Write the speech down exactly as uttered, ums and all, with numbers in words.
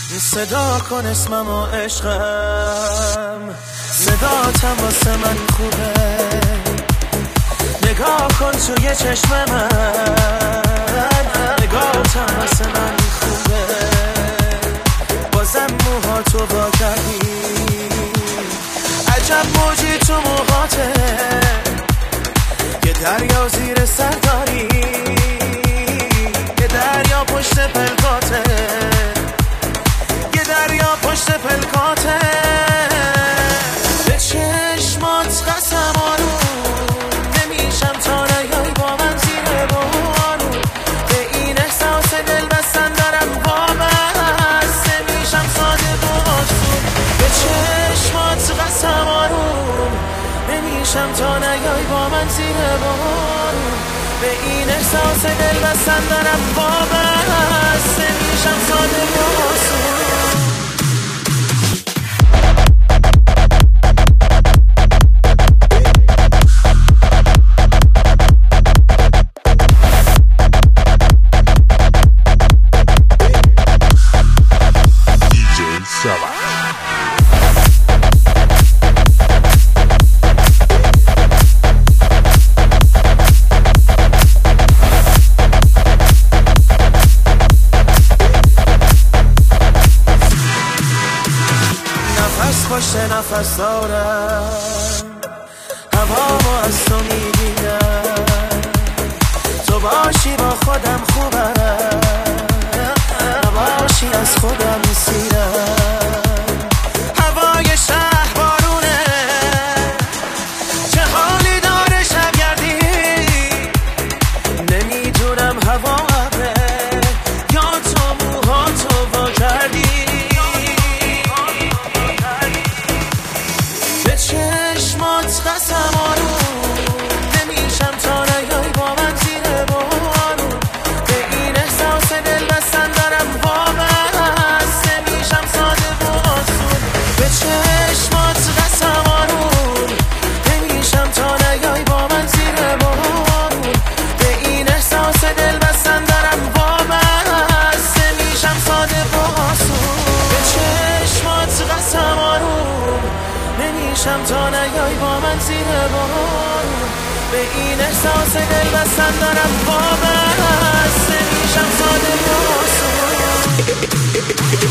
صدا کن اسمم و عشقم، صداتم واسه من خوبه. نگاه کن توی چشم من، نگاهتم واسه من خوبه. بازم موها تو با کردی، عجب موجی تو موهاته. یه دریا زیر سر داری، یه دریا پشت پلکاته، یه دریا پشت پلکاته. به چشمات قسم آروم نمیشم تا نیای با من زیر بارون. به این احساس دل بستن دارم وابسته میشم ساده و آسون. به چشمات قسم آروم نمیشم تا نیای با من زیر بارون. به این احساس دل بستن دارم وابسته میشم ساده و آسون. پشت نفس دارم، هوامو از تو میبینم. تو باشی با خودم خوبم، نباشی از خودم میسیرم. هوای شهر بارونه، چه حالی داره شبگردی. نمیدونم هوا ابره یا تو موها تو وا کردی. چشمات قسم آروم نمیشم تا نیای با من زیر بارون. به این احساس دل بستن دارم وابسته میشم ساده و آسون. به چشمات قسم آروم نمیشم تا نیای با من زیر بارون. به این احساس دل بستن دارم وابسته میشم ساده و آسون. به چشمات قسم آروم نمیشم تا نیای با من زیر بارون. به این احساس دل بستن دارم وابسته میشم ساده و آسون.